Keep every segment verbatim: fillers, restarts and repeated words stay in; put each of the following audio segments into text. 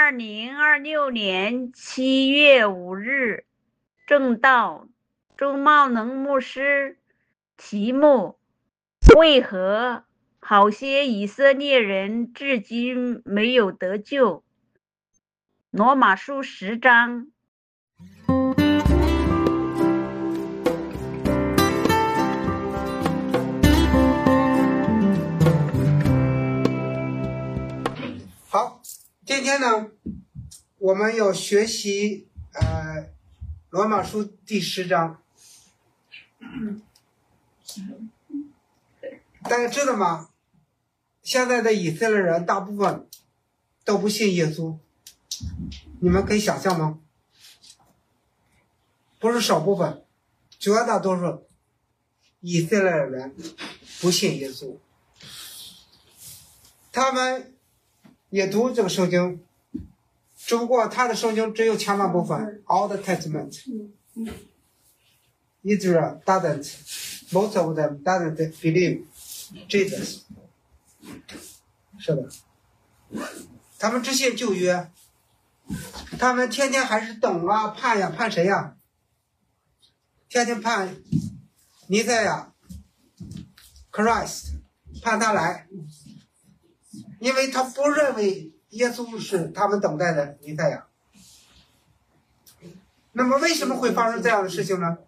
二零二六年七月五日，正道周茂能牧师，题目：为何好些以色列人至今没有得救？罗马书十章。 好，今天呢，我们要学习呃罗马书第十章。大家知道吗？现在的以色列人大部分都不信耶稣，你们可以想象吗？不是少部分，绝大多数以色列人不信耶稣。他们也读这个圣经，只不过他的圣经只有前半部分 Old Testament. Israel doesn't, most of them doesn't believe Jesus. 是的，他们只信旧约，他们天天还是等啊盼呀，盼谁呀？天天盼弥赛亚 Christ， 盼他来，因为他不认为耶稣是他们等待的弥赛亚。那么为什么会发生这样的事情呢？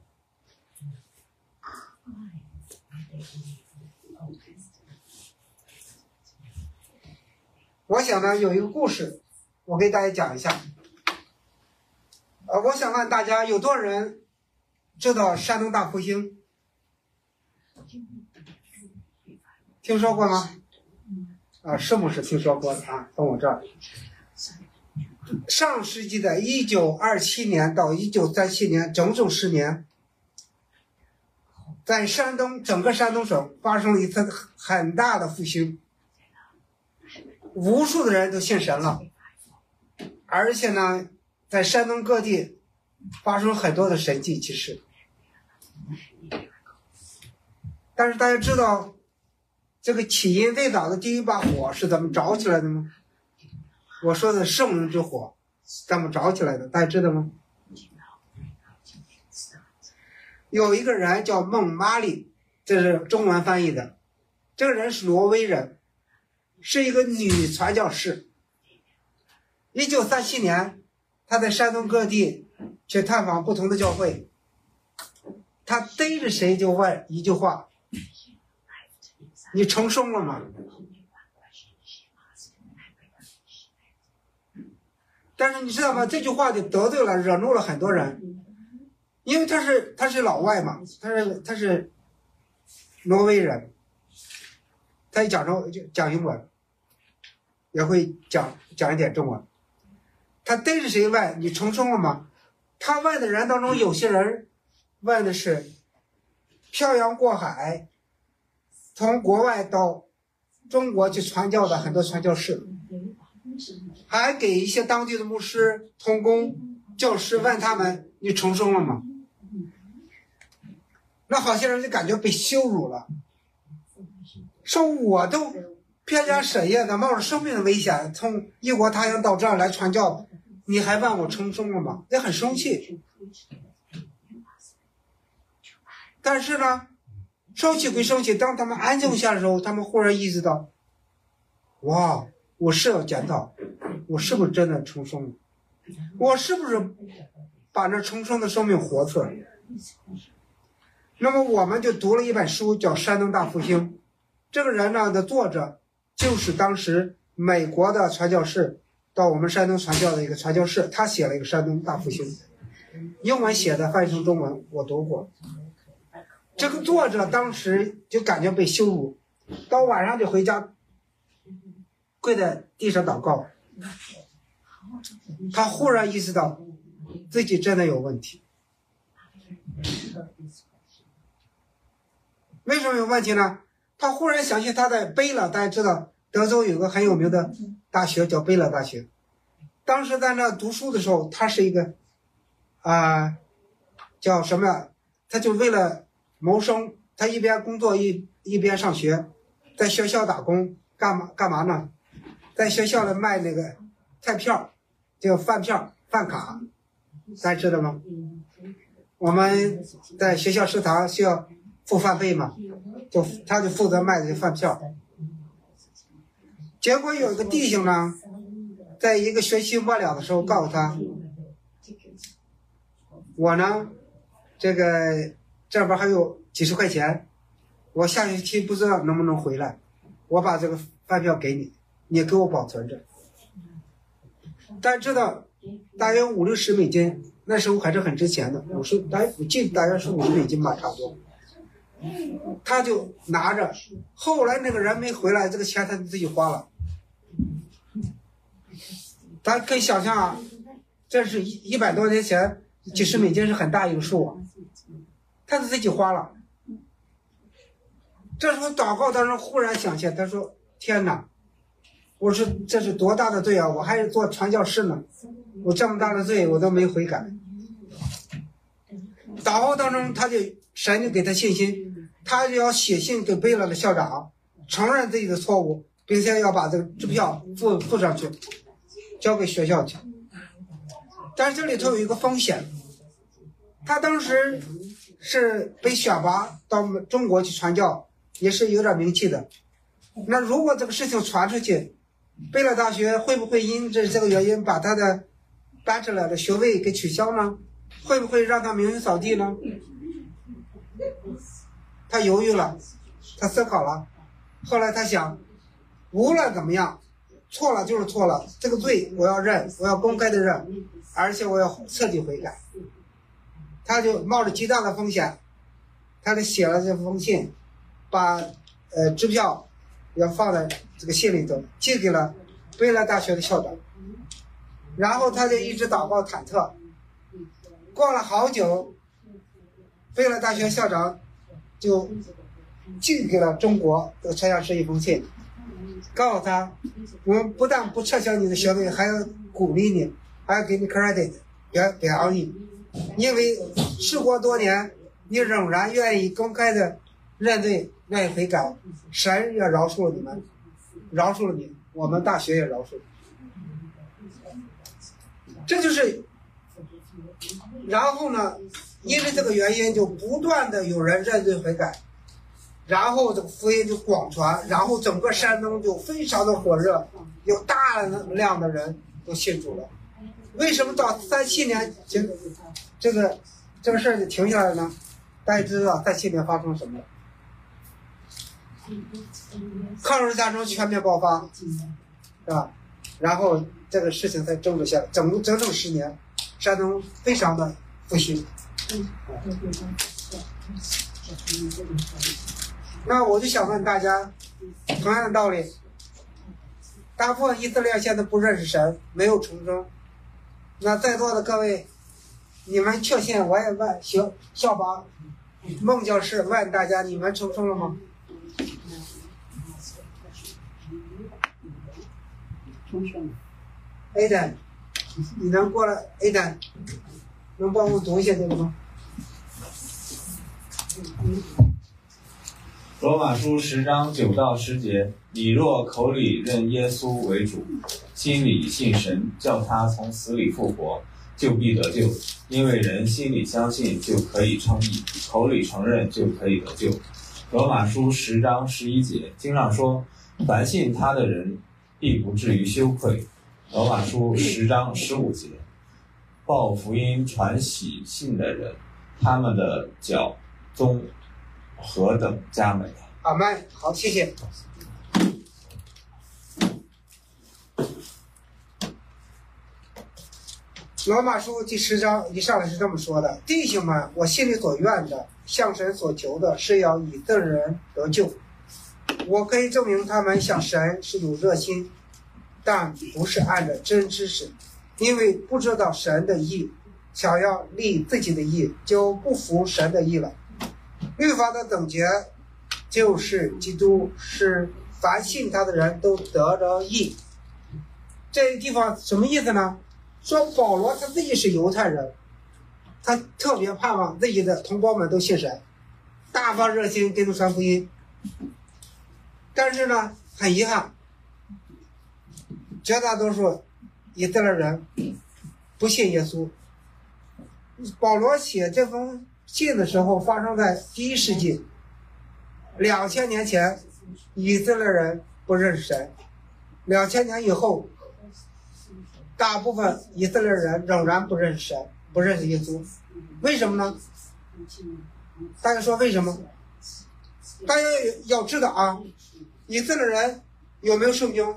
我想呢，有一个故事，我给大家讲一下。呃，我想问大家，有多少人知道山东大复兴？听说过吗？啊，是不是听说过的啊？从我这儿。上世纪的一九二七年到一九三七年，整整十年，在山东整个山东省发生了一次很大的复兴。无数的人都信神了，而且呢，在山东各地发生很多的神迹奇事。但是大家知道这个起因最早的第一把火是怎么着起来的吗？我说的圣灵之火怎么着起来的，大家知道吗？有一个人叫孟玛丽，这是中文翻译的，这个人是挪威人，是一个女传教士。一九三七年，她在山东各地去探访不同的教会，她逮着谁就问一句话：你成圣了吗？但是你知道吗？这句话就得罪了、惹怒了很多人，因为他是他是老外嘛，他是他是挪威人，他也讲中讲英文，也会讲讲一点中文。他逮着谁问你成圣了吗？他问的人当中，有些人问的是漂洋过海从国外到中国去传教的很多传教士，还给一些当地的牧师、同工、教师问他们你重生了吗？那好些人就感觉被羞辱了，说我都偏家神业的，冒着生命的危险从异国他乡到这儿来传教，你还问我重生了吗？也很生气。但是呢，生气归生气，当他们安静下的时候，他们忽然意识到，哇，我是要检讨，我是不是真的重生了？我是不是把那重生的生命活出来？那么我们就读了一本书，叫《山东大复兴》。这个人呢的作者就是当时美国的传教士到我们山东传教的一个传教士，他写了一个《山东大复兴》，英文写的，翻译成中文我读过。这个作者当时就感觉被羞辱，到晚上就回家跪在地上祷告。他忽然意识到自己真的有问题。为什么有问题呢？他忽然想起他在贝勒，大家知道德州有个很有名的大学叫贝勒大学，当时在那读书的时候，他是一个啊、呃、叫什么呀？他就为了谋生，他一边工作一一边上学，在学校打工，干嘛干嘛呢？在学校里卖那个菜票， 叫饭票、饭卡，大家知道吗？我们在学校食堂需要付饭费嘛，就他就负责卖这个饭票。结果有一个弟兄呢，在一个学期末了的时候告诉他，我呢，这个这边还有几十块钱，我下学期不知道能不能回来，我把这个饭票给你，你给我保存着。大家知道，大约五六十美金，那时候还是很值钱的，五十，大约我记得大约是五十美金吧，差不多。他就拿着，后来那个人没回来，这个钱他自己花了。大家可以想象啊，这是一一百多年前，几十美金是很大一个数啊，他自己花了。这时候祷告当中忽然想起来，他说：“天哪！我说这是多大的罪啊！我还是做传教士呢，我这么大的罪我都没悔改。”祷告当中，他就神就给他信心，他就要写信给贝勒的校长，承认自己的错误，并且要把这个支票付付上去，交给学校去。但是这里头有一个风险，他当时是被选拔到中国去传教，也是有点名气的。那如果这个事情传出去，贝勒大学会不会因这这个原因把他的 Bachelor 的学位给取消呢？会不会让他名誉扫地呢？他犹豫了，他思考了，后来他想，无论怎么样，错了就是错了，这个罪我要认，我要公开的认，而且我要彻底悔改。他就冒着极大的风险，他就写了这封信，把呃支票要放在这个信里头，寄给了贝勒大学的校长。然后他就一直祷告忐忑，过了好久，贝勒大学校长就寄给了中国这个传教士一封信，告诉他，我们不但不撤销你的学位，还要鼓励你，还要给你 credit 表表扬你，因为事过多年，你仍然愿意公开的认罪，愿意悔改，神也饶恕了你们，饶恕了你，我们大学也饶恕了。这就是，然后呢，因为这个原因，就不断的有人认罪悔改，然后这个福音就广传，然后整个山东就非常的火热，有大量的人都信主了。为什么到三七年就这个这个事儿就停下来呢？大家知道三七年发生什么了？抗日战争全面爆发，是吧？然后这个事情才争执下来，整整整十年，山东非常的复兴。那我就想问大家，同样的道理，大部分以色列现在不认识神，没有重生。那在座的各位，你们确信？我也问校校长孟教士问大家，你们重生了吗？重生了。Aden， 你能过来 ？Aden， 能帮我读一下这个吗？ 罗马书十章九到十节：你若口里认耶稣为主，心里信神，叫他从死里复活，就必得救。因为人心里相信，就可以称义；口里承认，就可以得救。罗马书十章十一节经上说：凡信他的人，必不至于羞愧。罗马书十章十五节：报福音传喜信的人，他们的脚宗何等佳美！ 阿们，好，谢谢。罗马书第十章一上来是这么说的：弟兄们，我心里所愿的，向神所求的，是要以色列人得救。我可以证明他们向神是有热心，但不是按着真知识，因为不知道神的义，想要立自己的义，就不服神的义了。律法的等节就是基督，是凡信他的人都得着义。这个地方什么意思呢？说保罗他自己是犹太人，他特别盼望自己的同胞们都信神，大发热心给他们传福音。但是呢，很遗憾，绝大多数以色列人不信耶稣。保罗写这封信的时候发生在第一世纪，两千年前以色列人不认识神，两千年以后大部分以色列人仍然不认识神，不认识耶稣。为什么呢？大家说为什么？大家要知道啊，以色列人有没有圣经？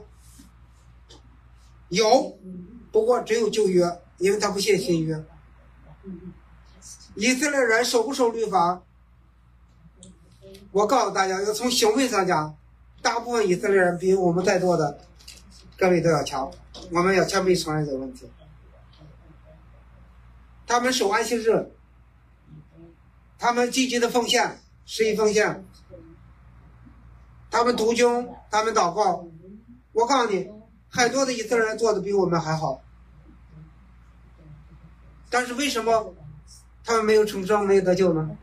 有，不过只有旧约，因为他不信新约。以色列人守不守律法？我告诉大家，要从行为上讲，大部分以色列人比我们在座的各位都要强，我们要谦卑承认这个问题。他们守安息日，他们积极的奉献，十一奉献，他们读经，他们祷告。我告诉你，很多的以色列人做的比我们还好，但是为什么他们没有重生，没有得救呢？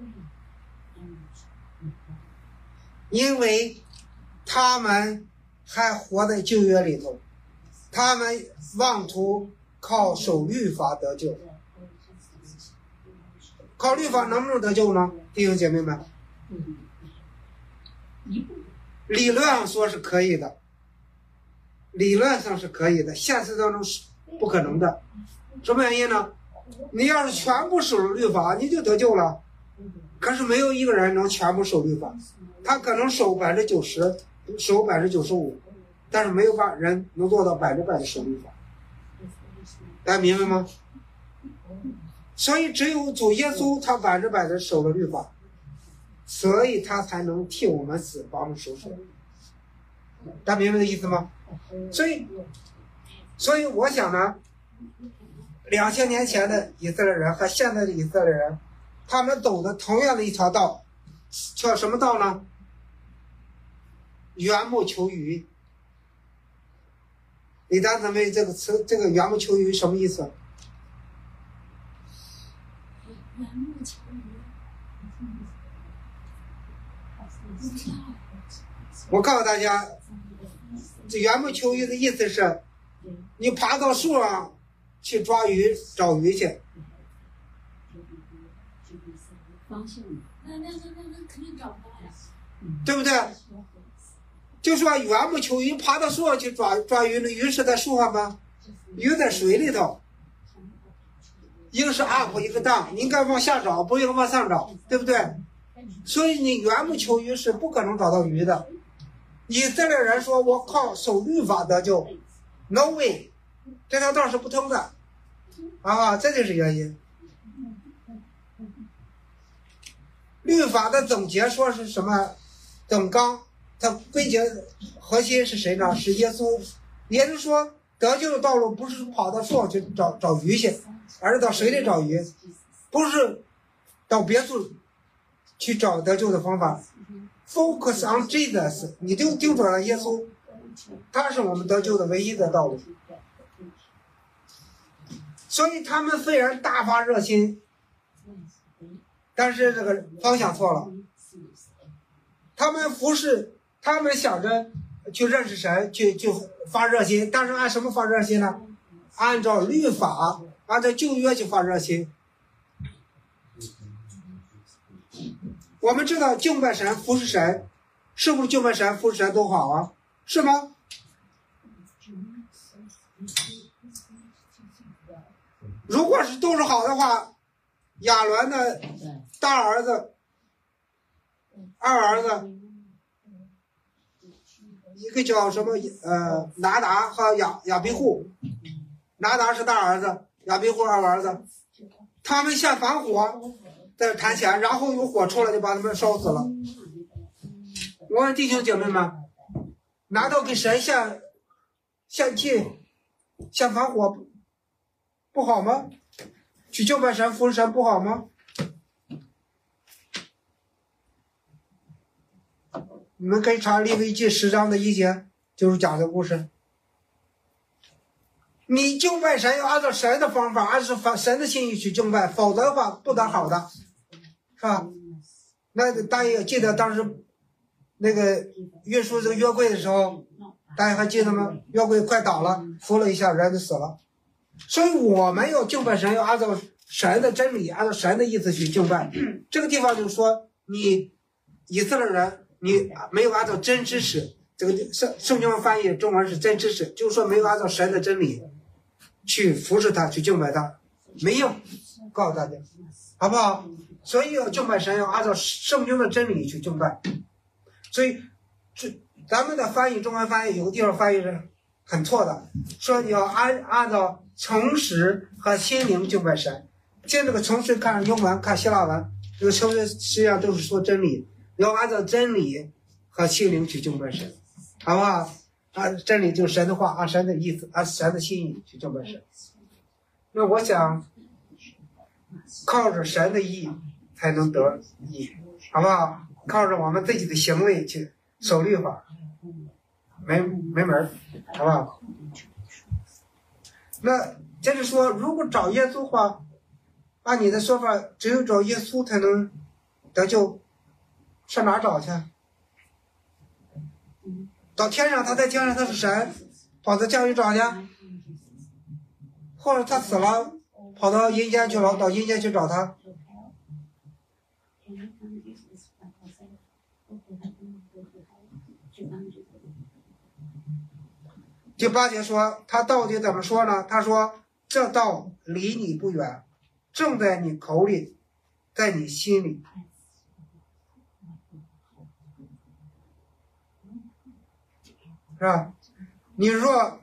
因为他们还活在旧约里头，他们妄图靠守律法得救。靠律法能不能得救呢？弟兄姐妹们，理论上说是可以的，理论上是可以的，现实当中是不可能的。什么原因呢？你要是全部守律法，你就得救了。可是没有一个人能全部守律法，他可能守百分之九十，守百分之九十五，但是没有把人能做到百分之百的守律法。大家明白吗？所以只有主耶稣他百分之百的守了律法，所以他才能替我们死，把我们赎出来。大家明白这意思吗？所以，所以我想呢，两千年前的以色列人和现在的以色列人，他们走的同样的一条道，叫什么道呢？缘木求鱼。李丹姊妹，这个词，这个缘木求鱼什么意思？ 缘木求鱼， 我告诉大家，这缘木求鱼的意思是，你爬到树上去抓鱼，找鱼去。 方向，那那那那那肯定找不到呀， 对不对？就说缘木求鱼，爬到树上去抓抓鱼，那鱼是在树上吗？鱼在水里头。一个是 up， 一个 down， 你应该往下找，不应该往上找，对不对？所以你缘木求鱼是不可能找到鱼的。以色列人说我靠守律法得救 ，no way， 这条道是不通的，啊，这就是原因。律法的总结说是什么？总纲，它归结核心是谁呢？是耶稣。也就是说，得救的道路不是跑到树上去找找鱼去，而是到水里找鱼，不是到别处去找得救的方法。Focus on Jesus， 你就盯准了耶稣，他是我们得救的唯一的道路。所以他们虽然大发热心，但是这个方向错了。他们不是，他们想着去认识神，去去发热心，但是按什么发热心呢？按照律法，按照旧约去发热心。我们知道敬拜神、服侍神，是不是敬拜神、服侍神都好啊？是吗？如果是都是好的话，亚伦的大儿子、二儿子，一个叫什么呃拿达和亚亚比户，拿达是大儿子，亚比户二儿子，他们下反火在坛前，然后有火出来就把他们烧死了。我问弟兄姐妹们，难道给神献献祭、献反火不好吗？去敬拜神、服侍神不好吗？你们可以查利未记十章的一节，就是讲这故事。你敬拜神要按照神的方法，按照神的心意去敬拜，否则的话不得好的，是吧？那大家记得当时那个运输这个约柜的时候，大家还记得吗？约柜快倒了，扶了一下，人就死了。 所以我们要敬拜神，要按照神的真理，按照神的意思去敬拜。这个地方就是说，你以色列人，你没有按照真知识，这个圣圣经翻译中文是真知识，就是说没有按照神的真理去服侍他，去敬拜他，没用。告诉大家，好不好？所以要敬拜神，要按照圣经的真理去敬拜。所以这咱们的翻译，中文翻译有个地方翻译是很错的，说你要按按照诚实和心灵敬拜神。现在这个诚实看英文看希腊文，这个诚实实际上都是说真理，要按照真理和心灵去敬拜神，好不好？按真理就是神的话，按神的意思，按神的心意去敬拜神。那我想靠着神的意才能得义，好不好？靠着我们自己的行为去守律法，没没门，好不好？那接着说，如果找耶稣的话，按你的说法，只有找耶稣才能得救，上哪找去？到天上，他在天上他是神，跑到天上去找去，或者他死了，跑到阴间去了，到阴间去找他。第八节说，他到底怎么说呢？他说：“这道离你不远，正在你口里，在你心里。”是吧？你若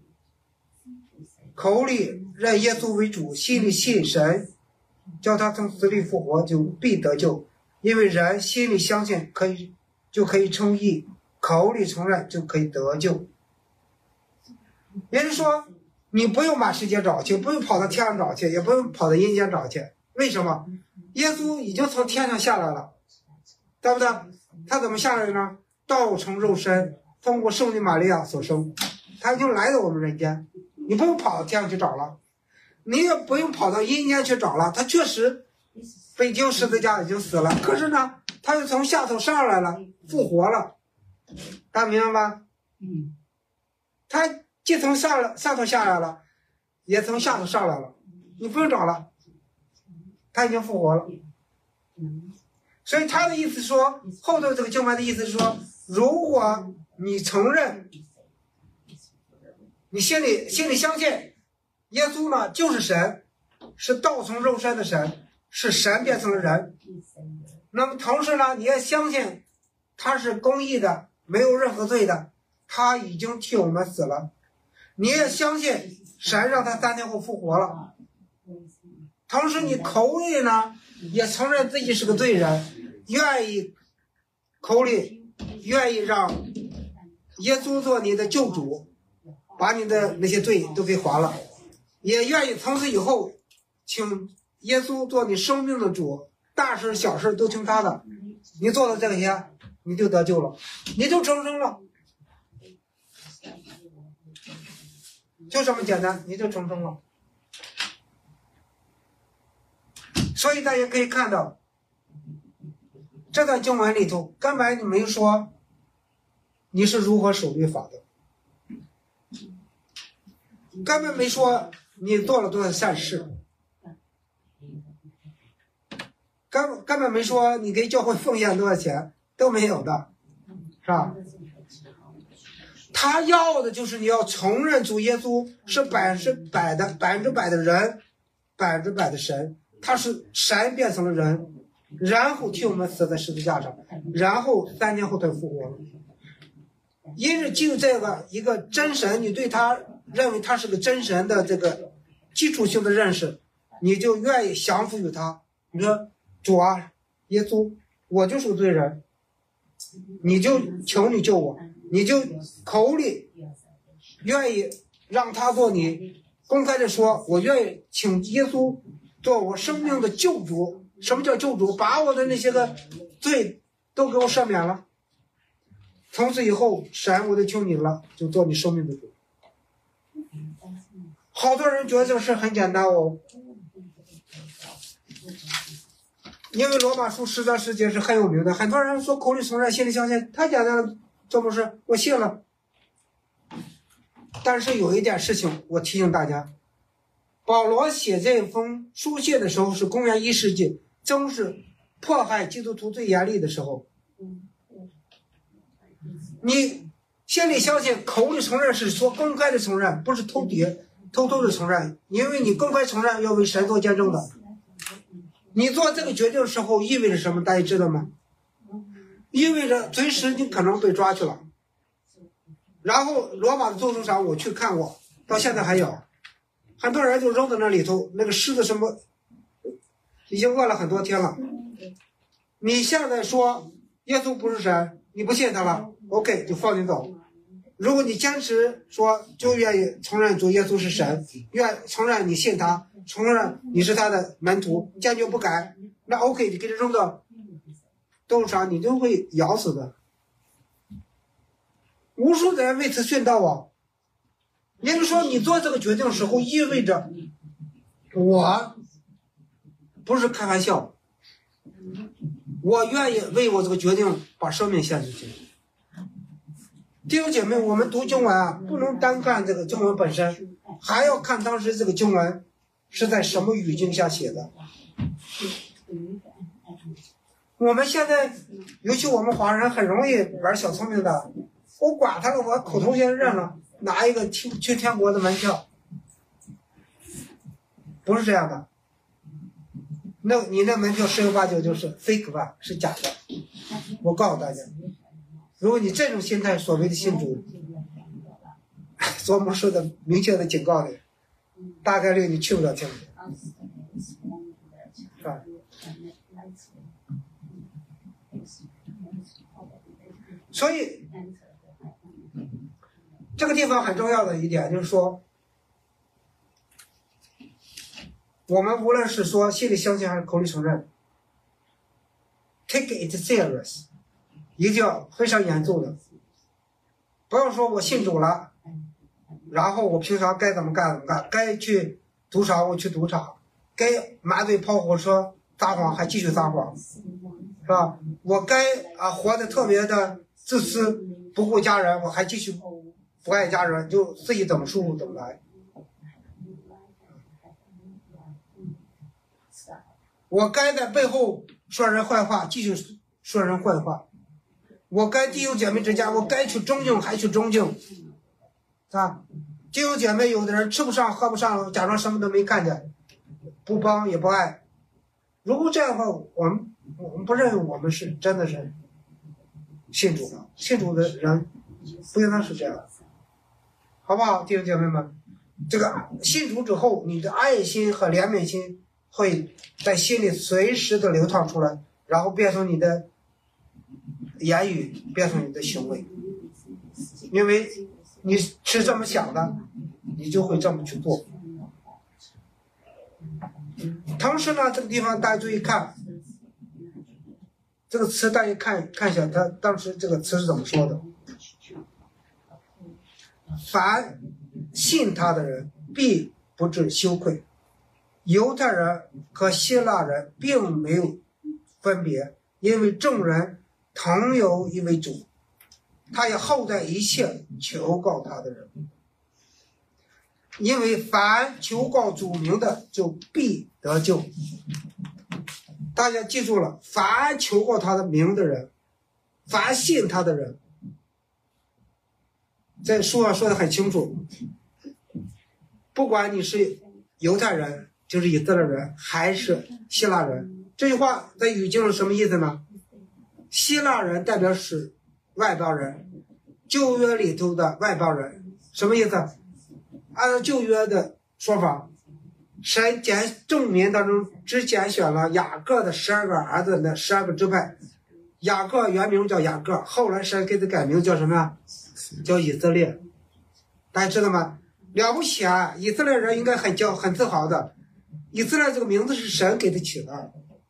口里认耶稣为主，心里信神，叫他从死里复活，就必得救。因为人心里相信可以，就可以称义；口里承认就可以得救。也就是说，你不用满世界找去，不用跑到天上找去，也不用跑到阴间找去。为什么？耶稣已经从天上下来了，对不对？他怎么下来呢？道成肉身，通过圣女玛利亚所生，他已经来到我们人间。你不用跑到天上去找了，你也不用跑到阴间去找了。他确实被钉十字架已经死了，可是呢，他又从下头上来了，复活了。大家明白吗？嗯，他既从下了下头下来了，也从下头上来了，你不用找了，他已经复活了。所以他的意思说，后头这个经文的意思是说，如果你承认，你心里心里相信耶稣呢就是神，是道成肉身的神，是神变成了人，那么同时呢，你也相信他是公义的，没有任何罪的，他已经替我们死了。你也相信神让他三天后复活了，同时你口里呢也承认自己是个罪人，愿意口里愿意让耶稣做你的救主，把你的那些罪都给还了，也愿意从此以后请耶稣做你生命的主，大事小事都听他的。你做了这些，你就得救了，你就重生了，就这么简单，你就重生了。所以大家可以看到，这段经文里头根本你没说你是如何守律法的，根本没说你做了多少善事，根根本没说你给教会奉献多少钱，都没有的，是吧？他要的就是你要承认主耶稣是百分之百的百分之百的人，百分之百的神，他是神变成了人，然后替我们死在十字架上，然后三年后他复活了。因为就这个一个真神，你对他认为他是个真神的这个基础性的认识，你就愿意降服于他。你说主啊，耶稣，我就是个罪人，你就求你救我，你就口里愿意让他做你，公开的说，我愿意请耶稣做我生命的救主。什么叫救主？把我的那些个罪都给我赦免了，从此以后神我就求你了，就做你生命的主。好多人觉得这个事很简单哦，因为罗马书十章十节是很有名的，很多人说口里承认心里相信，太简单了，这不是我信了。但是有一点事情我提醒大家， 保罗写这封书信的时候是公元一世纪，正是迫害基督徒最严厉的时候。你心里相信，口里承认是说公开的承认，不是偷谍偷偷的承认，因为你公开承认要为神做见证的。你做这个决定的时候意味着什么？大家知道吗？意味着随时你可能被抓去了。然后罗马的斗兽场我去看过，到现在还有，很多人就扔在那里头，那个狮子什么已经饿了很多天了。你现在说耶稣不是神，你不信他了 ，OK 就放你走。如果你坚持说就愿意承认主耶稣是神，愿承认你信他，承认你是他的门徒，坚决不改，那 OK 你给他扔到斗兽场，你就会咬死的。无数的人为此殉道啊！也就是说，你做这个决定的时候，意味着我不是开玩笑，我愿意为我这个决定把生命献出去。弟兄姐妹，我们读经文啊，不能单看这个经文本身，还要看当时这个经文是在什么语境下写的。我们现在，尤其我们华人很容易玩小聪明的，我管他了，我口头先认了，拿一个去去天国的门票，不是这样的。那你那门票十有八九就是 fake 吧，是假的。我告诉大家，如果你这种心态，所谓的信主，所魔术的明确的警告你，大概率你去不了天国，是吧？所以这个地方很重要的一点就是说，我们无论是说心里相信还是口里承认 ，take it serious， 一定要非常严肃的，不要说我信主了，然后我平常该怎么干怎么干，该去赌场我去赌场，该马嘴跑火车撒谎还继续撒谎，是吧？我该啊活得特别的自私，不顾家人，我还继续不爱家人，就自己怎么舒服怎么来。我该在背后说人坏话，继续说人坏话。我该弟兄姐妹之间，我该去尊敬还去尊敬，是吧？弟兄姐妹，有的人吃不上喝不上，假装什么都没看见，不帮也不爱。如果这样的话，我们我们不认为我们是真的是信主的，信主的人不应当是这样，好不好，弟兄姐妹们？这个信主之后，你的爱心和怜悯心会在心里随时的流淌出来，然后变成你的言语，变成你的行为，因为你是这么想的，你就会这么去做。同时呢，这个地方大家注意看，这个词大家看看一下，他当时这个词是怎么说的？凡信他的人必不致羞愧。犹太人和希腊人并没有分别，因为众人同有一位主，他也厚待一切求告他的人。因为凡求告主名的，就必得救。大家记住了，凡求告他的名的人，凡信他的人，在书上说的很清楚，不管你是犹太人，就是以色列人，还是希腊人。这句话在语境是什么意思呢？希腊人代表是外邦人，旧约里头的外邦人，什么意思？按照旧约的说法，神拣众民当中只拣选了雅各的十二个儿子的十二个支派。雅各原名叫雅各，后来神给他改名叫什么呀？叫以色列。大家知道吗？了不起啊！以色列人应该很骄很自豪的。以色列这个名字是神给他起的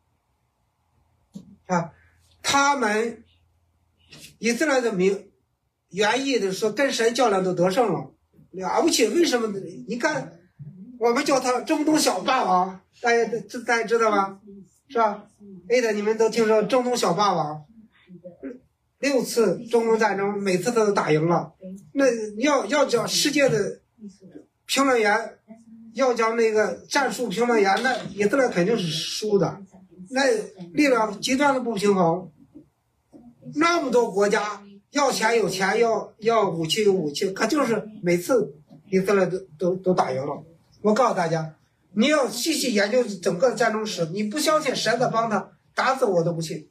啊，他们以色列的名原意的说跟神较量都得胜了，了不起。为什么？你看我们叫他中东小霸王，大家大家知道吗？是吧？哎的，你们都听说中东小霸王，六次中东战争，每次他都打赢了。那要要讲世界的评论员要将那个战术平衡严，那以色列肯定是输的。那力量极端的不平衡，那么多国家要钱有钱，要要武器有武器，可就是每次以色列都都都打赢了。我告诉大家，你要细细研究整个战争史，你不相信神在帮他，打死我都不信。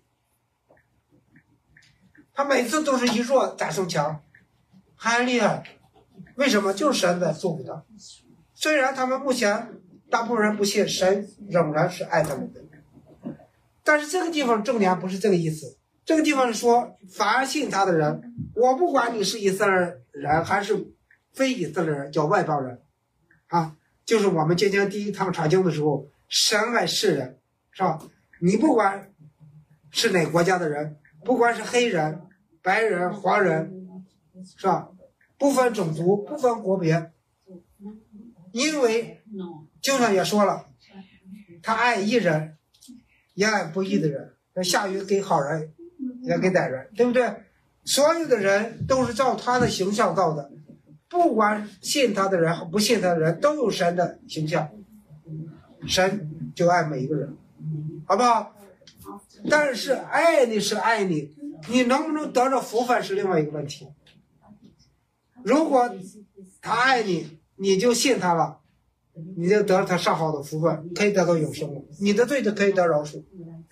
他每次都是一弱战胜强，还厉害。为什么？就是神在祝福他。虽然他们目前大部分人不信，神仍然是爱他们的。但是这个地方重点不是这个意思，这个地方是说，凡信他的人，我不管你是以色列人还是非以色列人，叫外邦人，啊，就是我们今天第一堂查经的时候，神爱世人，是吧？你不管是哪国家的人，不管是黑人、白人、黄人，是吧？不分种族，不分国别，因为经上也说了，他爱义人，也爱不义的人，下雨给好人，也给歹人，对不对？所有的人都是照他的形象造的，不管信他的人和不信他的人，都有神的形象，神就爱每一个人，好不好？但是爱你是爱你，你能不能得着福分是另外一个问题。如果他爱你，你就信他了，你就得了他上好的福分，可以得到永生了，你的罪就可以得饶恕。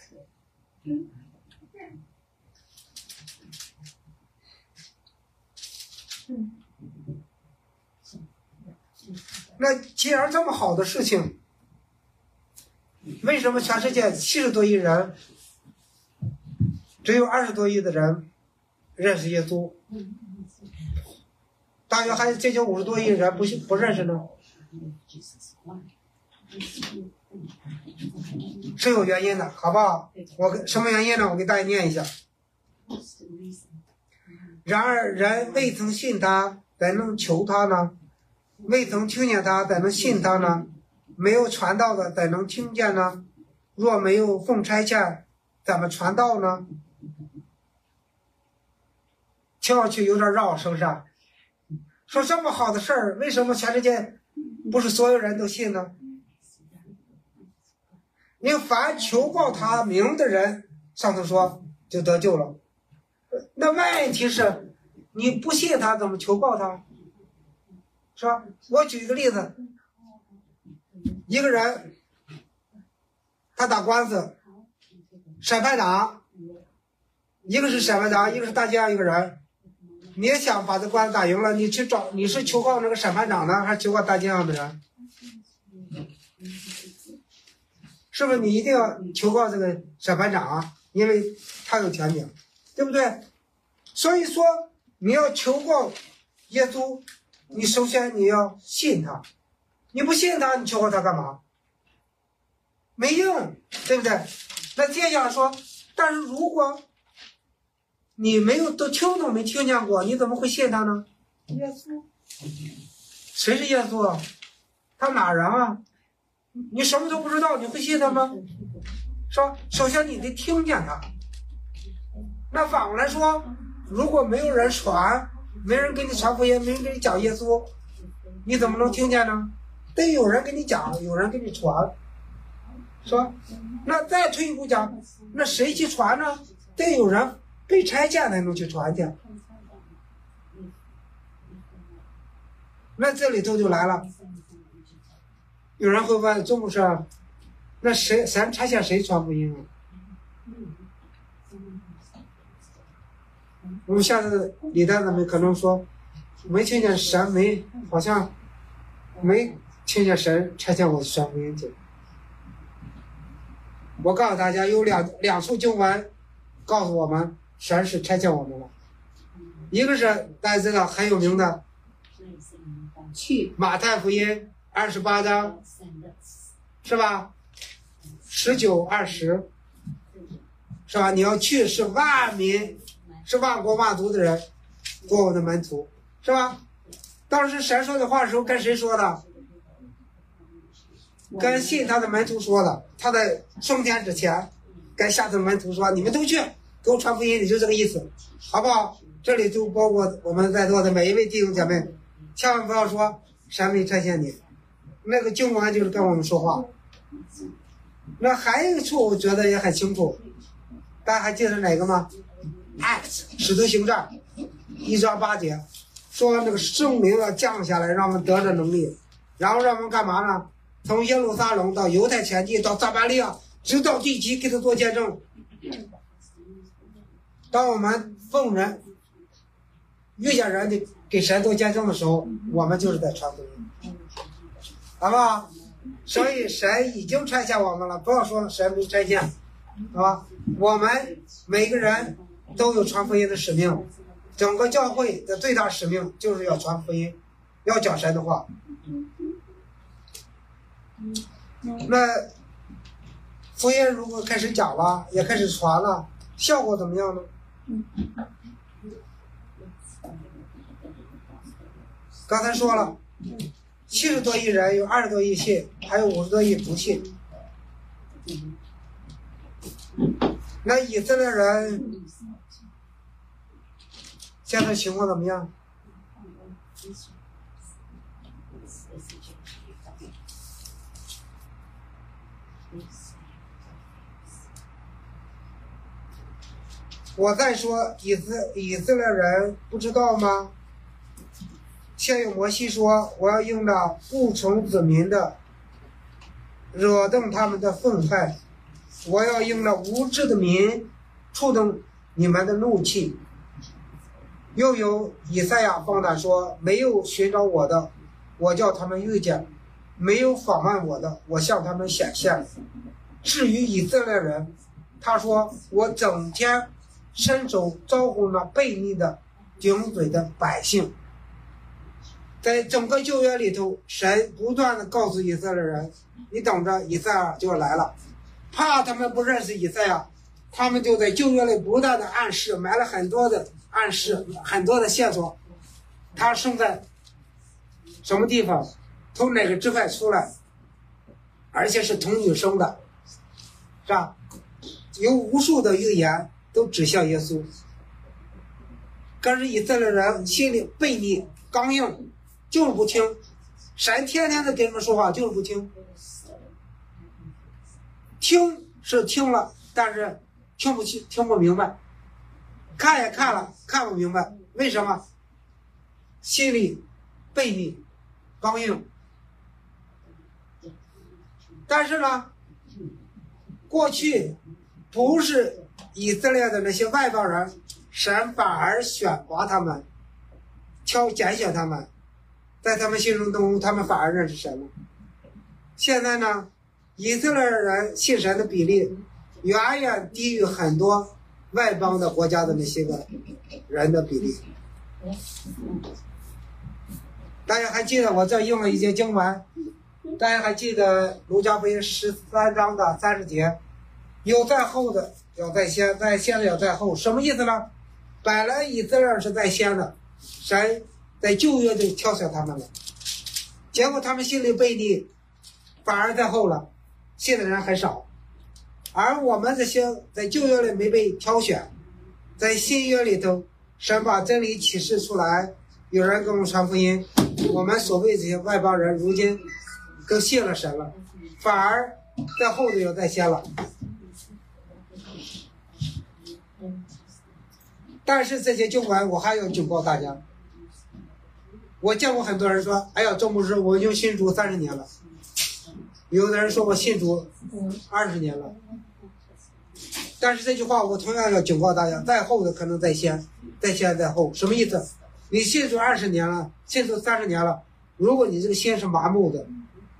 那既然这么好的事情，为什么全世界七十多亿人，只有二十多亿的人认识耶稣？大约还有接近五十多亿人不不认识呢？是有原因的，好不好？我给什么原因呢？我给大家念一下。然而人未曾信他，怎能求他呢？未曾听见他，怎能信他呢？没有传道的，怎能听见呢？若没有奉差遣，怎么传道呢？听上去有点绕，是不是？说这么好的事儿，为什么全世界不是所有人都信呢？因为凡求告他名的人，上头说就得救了。那问题是，你不信他，怎么求告他？是吧？我举一个例子，一个人他打官司，审判长，一个是审判长，一个是大街上一个人。你也想把这官司打赢了，你去找，你是求告那个审判长呢，还是求告大街上的人？是不是你一定要求告这个审判长啊？因为他有权柄，对不对？所以说你要求告耶稣，你首先你要信他，你不信他，你求告他干嘛？没用，对不对？那接下来说，但是如果你没有都听都没听见过，你怎么会信他呢？耶稣，谁是耶稣啊？他哪人啊？你什么都不知道，你会信他吗？说，首先你得听见他。那反过来说，如果没有人传，没人给你传福音，没人给你讲耶稣，你怎么能听见呢？得有人给你讲，有人给你传，是吧？那再退一步讲，那谁去传呢？得有人被差遣才能去传去。那这里头就来了，有人会问钟牧师，那谁咱差遣谁传福音啊？我们下次李丹他们可能说，没听见神，没好像没听见神差遣我传福音去。我告诉大家，有两两处经文告诉我们，神是差遣我们了。一个是大家知道很有名的，去马太福音二十八章，是吧？十九二十，是吧？你要去，是万民，是万国万族的人做我的门徒，是吧？当时神说的话的时候，跟谁说的？跟信他的门徒说的。他在升天之前，跟下头的门徒说：“你们都去，给我传福音。”你就这个意思，好不好？这里就包括我们在座的每一位弟兄姐妹，千万不要说神没差遣你， 那个经文就是跟我们说话。那还有一个处我觉得也很清楚，大家还记得哪个吗？哎，使徒行传一章八节说那个圣灵要降下来，让我们得着能力，然后让我们干嘛呢？从耶路撒冷到犹太全地到撒玛利亚，直到地极，给他做见证。当我们奉人遇见人的给神做见证的时候，我们就是在传福音，好不好？所以神已经差遣我们了，不要说神没差遣，好吧？我们每个人都有传福音的使命，整个教会的最大使命就是要传福音，要讲神的话。那福音如果开始讲了，也开始传了，效果怎么样呢？刚才说了，七十多亿人，有二十多亿信，还有五十多亿不信。那以色列人现在情况怎么样？我再说，以色以色列人不知道吗？先有摩西说，我要用那不从子民的，惹动他们的愤恨，我要用那无知的民，触动你们的怒气。又有以赛亚放胆说，没有寻找我的，我叫他们遇见；没有访问我的，我向他们显现。至于以色列人，他说，我整天伸手招呼那悖逆的顶嘴的百姓。在整个旧约里头，神不断的告诉以色列人，你等着，以赛亚就要来了。怕他们不认识以赛亚，他们就在旧约里不断的暗示，埋了很多的暗示，很多的线索。他生在什么地方，从哪个支派出来，而且是童女生的，是吧？有无数的预言都指向耶稣。可是以色列人心里悖逆刚硬，就是不听，神天天的跟他们说话，就是不听。听是听了，但是听不清，听不明白；看也看了，看不明白。为什么？心里悖逆刚硬。但是呢，过去不是以色列的那些外邦人，神反而选拔他们，挑拣选他们，在他们心中中，他们反而认识神了。现在呢，以色列人信神的比例远远低于很多外邦的国家的那些个人的比例。大家还记得我这用了一节经文，大家还记得路加福音十三章的三十节，有在后的要在先，在先的要在后，什么意思呢？本来以色列人是在先的，神在旧约就挑选他们了，结果他们心里悖逆，反而在后了，信的人很少。而我们这些在旧约里没被挑选，在新约里头，神把真理启示出来，有人给我们传福音，我们所谓这些外邦人如今更信了神了，反而在后头又在先了。但是这些经文我还要警告大家，我见过很多人说，哎呀，周牧师，我已经信主三十年了。有的人说我信主二十年了。但是这句话我同样要警告大家，在后的可能在先，在先在后。什么意思？你信主二十年了，信主三十年了，如果你这个心是麻木的，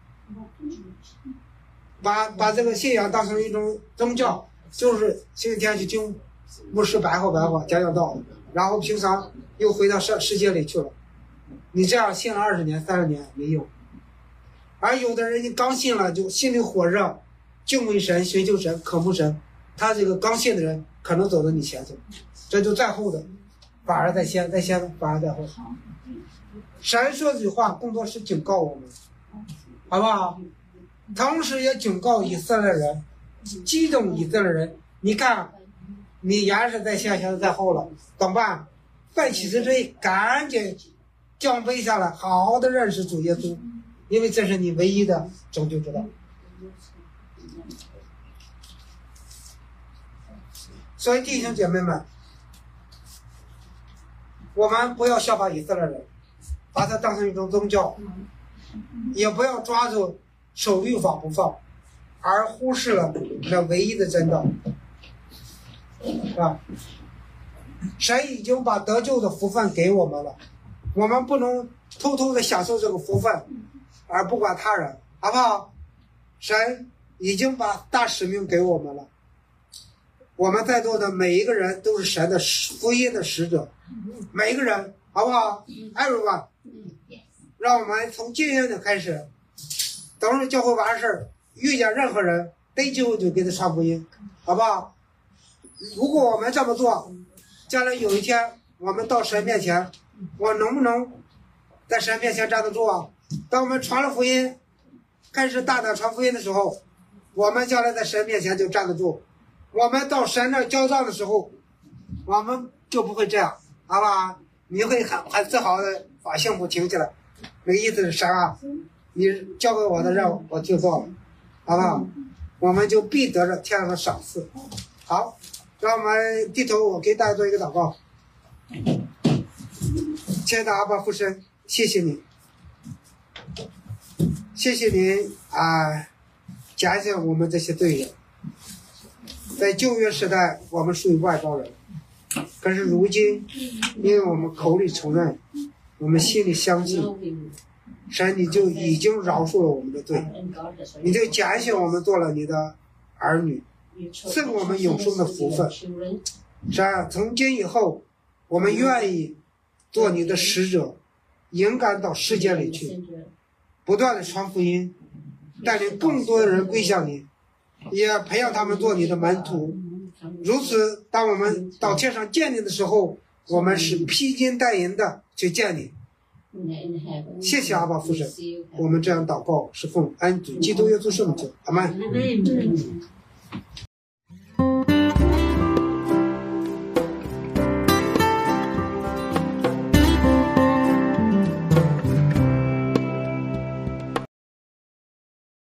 把把这个信仰当成一种宗教，就是星期天去听牧师白话白话讲讲道，然后平常又回到世世界里去了，你这样信了二十年三十年没用。而有的人你刚信了就心里火热，敬畏神，寻求神，渴慕神，他这个刚信的人可能走到你前头，这就在后的反而在先，在先反而在后。神说这句话更多是警告我们，好不好？同时也警告以色列人，激动以色列人，你看你原是在先，现在在后了，怎么办？奋起直追，赶紧降杯下来，好好的认识主耶稣， 因为这是你唯一的拯救之道。所以弟兄姐妹们，我们不要效法以色列人，把它当成一种宗教，也不要抓住守律法不放，而忽视了那唯一的真道，是吧？神已经把得救的福分给我们了，我们不能偷偷的享受这个福分，而不管他人，好不好？神已经把大使命给我们了，我们在座的每一个人都是神的福音的使者，每一个人，好不好 ？Everyone， 让我们从今天就开始，等会教会完事儿，遇见任何人逮机会就给他传福音，好不好？如果我们这么做，将来有一天我们到神面前，我能不能在神面前站得住啊？当我们传了福音，开始大胆传福音的时候，我们将来在神面前就站得住。我们到神那儿交账的时候，我们就不会这样，好吧？你会很很自豪的把幸福挺起来。那个意思是神啊，你交给我的任务我就做了，好不好？我们就必得着天上的赏赐。好，让我们低头，我给大家做一个祷告。亲爱的阿爸父神，谢谢你，谢谢您啊，讲讲我们这些队友。在旧约时代，我们属于外邦人，可是如今，因为我们口里承认，我们心里相信，神你就已经饶恕了我们的罪，你就拣选我们做了你的儿女，赐给我们永生的福分。神，从今以后，我们愿意做你的使者，引感到世界里去，不断的传福音，带领更多的人归向你，也培养他们做你的门徒。如此，当我们到天上见你的时候，我们是披金戴银的去见你。谢谢阿爸父神，我们这样祷告是奉恩主基督耶稣圣名求，阿们。